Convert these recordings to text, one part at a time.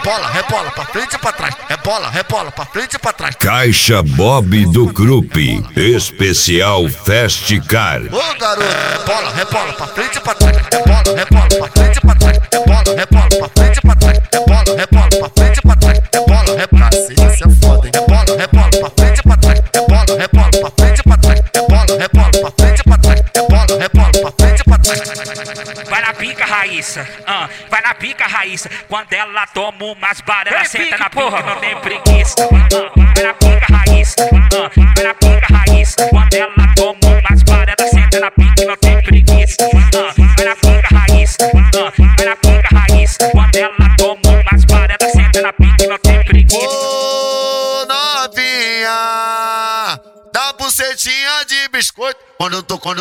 rebola, rebola pra frente e pra trás. Rebola, rebola pra frente e pra trás. Caixa Bob do Krupp, especial Fast Car. Ô garoto, rebola, rebola pra frente e pra trás. Rebola, rebola pra frente e pra trás. Rebola, rebola pra frente e pra trás. Rebola, rebola pra frente e pra trás. Rebola, rebola, isso é foda, hein? Rebola, rebola pra frente e pra trás. Rebola, rebola pra frente e pra trás. Rebola, rebola pra frente e pra trás. Rebola, rebola pra frente e pra trás. Vai na pica, Raíssa, vai na pica, Raíssa. Quando ela toma umas balas, ela senta na pica, não tem preguiça. Vai na pica, Raíssa, vai na pica, Raíssa. Quando ela toma umas balas, ela senta na pica, não tem preguiça. Vai na pica, Raíssa, vai na pica, Raíssa. Quando ela toma umas balas, ela senta na pica, não tem preguiça. Ô novinha, dá bucetinha de biscoito. Quando eu tô come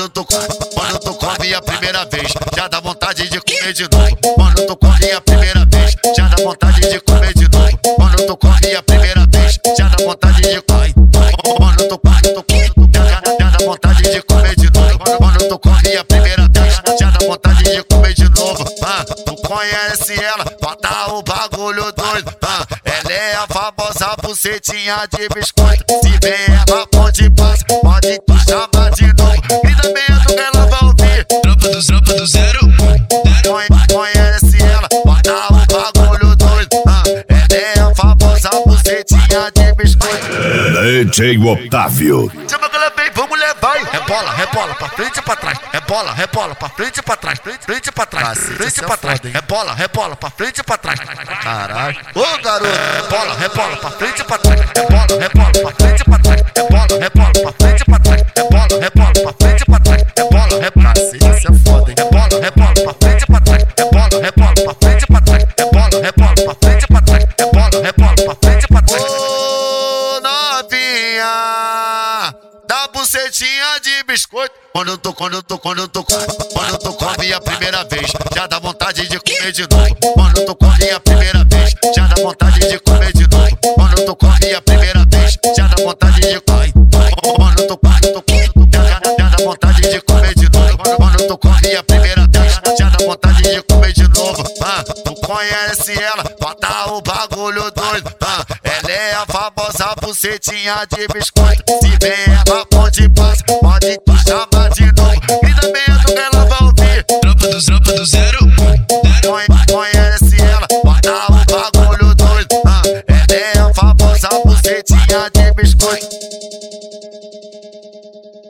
a primeira vez, já dá vontade de comer de novo. Quando eu tô come a primeira vez, já dá vontade de comer de novo. Quando eu tô come a primeira vez, já dá vontade de comer. Quando eu tô já dá vontade de comer de novo. Quando eu tô come a primeira vez, já dá vontade de comer de novo. Tu conhece ela, bota o bagulho doido. Ela é a famosa bucetinha de biscoito. Se vem ela onde passa, pode tu chamar de novo. E também é do que ela vai ouvir. Tropa do 0. Conhece ela, bota o bagulho doido. Ela é a famosa bucetinha de biscoito. DJ Otávio. Chama que ela vem, vamos levar. Rebola, rebola pra frente e pra trás. Rebola, rebola pra frente e pra trás. Frente e pra trás, frente e pra trás. Rebola, rebola pra frente e pra trás. Caralho. Ô garoto, rebola, rebola pra frente e pra trás. Rebola, rebola pra frente e pra trás. Rebola, rebola pra frente e pra trás. Rebola, rebola pra frente e pra trás. Rebola, rebola, isso é foda, hein? Rebola, rebola pra frente e pra trás. Rebola, rebola pra frente e pra trás. Rebola, rebola pra frente e pra trás. Rebola, rebola pra frente e pra trás. Ô novinha, dá bucetinha de biscoito. Quando eu tô come a primeira vez, já dá vontade de comer de novo. Quando eu tô come a primeira vez, já dá vontade de comer de novo. Quando eu tô come a primeira vez, já dá vontade de comer. Quando eu tô já dá vontade de comer de novo. Quando eu tô come a primeira vez, já dá vontade de comer de novo. Tu conhece ela, bota o bagulho doido. Ela é a famosa bucetinha de biscoito. Se vem ela onde passa, pode tu chamar